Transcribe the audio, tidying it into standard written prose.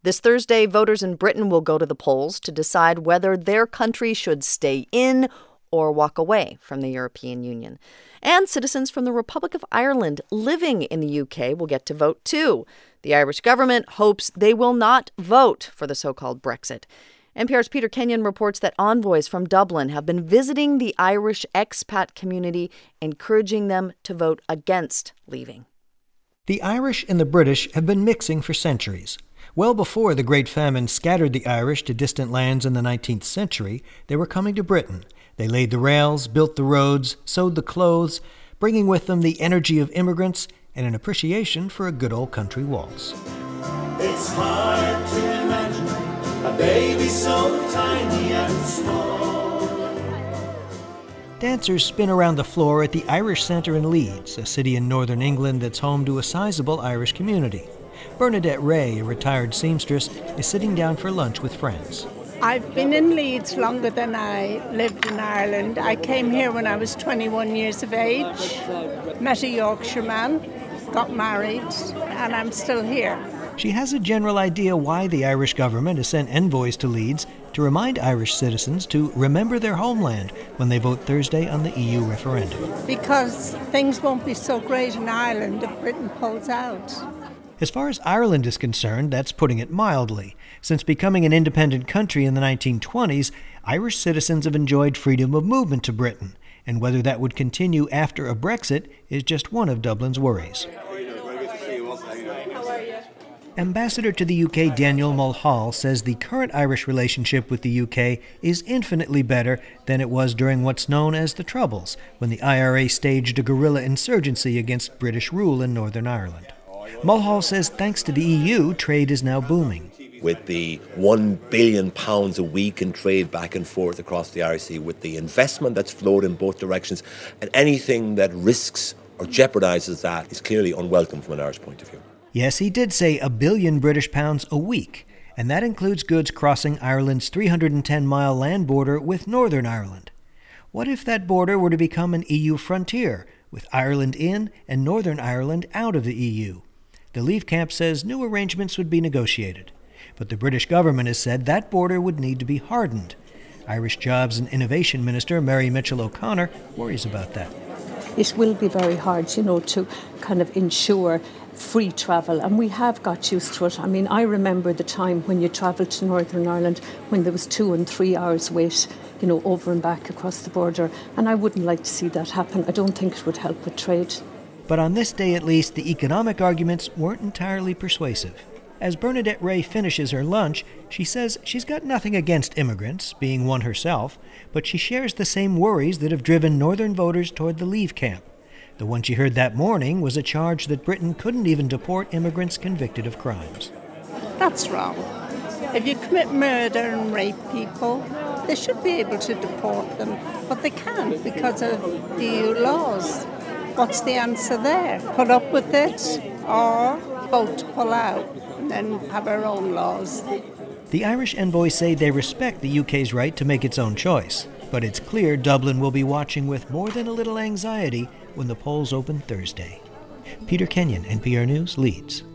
This Thursday, voters in Britain will go to the polls to decide whether their country should stay in or walk away from the European Union. And citizens from the Republic of Ireland living in the UK will get to vote too. The Irish government hopes they will not vote for the so-called Brexit. NPR's Peter Kenyon reports that envoys from Dublin have been visiting the Irish expat community, encouraging them to vote against leaving. The Irish and the British have been mixing for centuries. Well before the Great Famine scattered the Irish to distant lands in the 19th century, they were coming to Britain. They laid the rails, built the roads, sewed the clothes, bringing with them the energy of immigrants and an appreciation for a good old country waltz. It's hard to imagine a baby so tiny and small. Dancers spin around the floor at the Irish Centre in Leeds, a city in northern England that's home to a sizable Irish community. Bernadette Ray, a retired seamstress, is sitting down for lunch with friends. I've been in Leeds longer than I lived in Ireland. I came here when I was 21 years of age, met a Yorkshire man, got married, and I'm still here. She has a general idea why the Irish government has sent envoys to Leeds to remind Irish citizens to remember their homeland when they vote Thursday on the EU referendum. Because things won't be so great in Ireland if Britain pulls out. As far as Ireland is concerned, that's putting it mildly. Since becoming an independent country in the 1920s, Irish citizens have enjoyed freedom of movement to Britain, and whether that would continue after a Brexit is just one of Dublin's worries. Ambassador to the UK Daniel Mulhall says the current Irish relationship with the UK is infinitely better than it was during what's known as the Troubles, when the IRA staged a guerrilla insurgency against British rule in Northern Ireland. Mulhall says thanks to the EU, trade is now booming. With the £1 billion a week in trade back and forth across the Irish Sea, with the investment that's flowed in both directions, and anything that risks or jeopardises that is clearly unwelcome from an Irish point of view. Yes, he did say £1 billion British pounds a week, and that includes goods crossing Ireland's 310-mile land border with Northern Ireland. What if that border were to become an EU frontier, with Ireland in and Northern Ireland out of the EU? The Leave camp says new arrangements would be negotiated, but the British government has said that border would need to be hardened. Irish Jobs and Innovation Minister Mary Mitchell O'Connor worries about that. It will be very hard, to kind of ensure free travel, and we have got used to it. I mean, I remember the time when you travelled to Northern Ireland when there was 2 and 3 hours wait, over and back across the border, and I wouldn't like to see that happen. I don't think it would help with trade. But on this day at least, the economic arguments weren't entirely persuasive. As Bernadette Ray finishes her lunch, she says she's got nothing against immigrants, being one herself, but she shares the same worries that have driven Northern voters toward the Leave camp. The one she heard that morning was a charge that Britain couldn't even deport immigrants convicted of crimes. That's wrong. If you commit murder and rape people, they should be able to deport them, but they can't because of the EU laws. What's the answer there? Put up with it or vote to pull out and then have our own laws? The Irish envoys say they respect the UK's right to make its own choice, but it's clear Dublin will be watching with more than a little anxiety when the polls open Thursday. Peter Kenyon, NPR News, Leeds.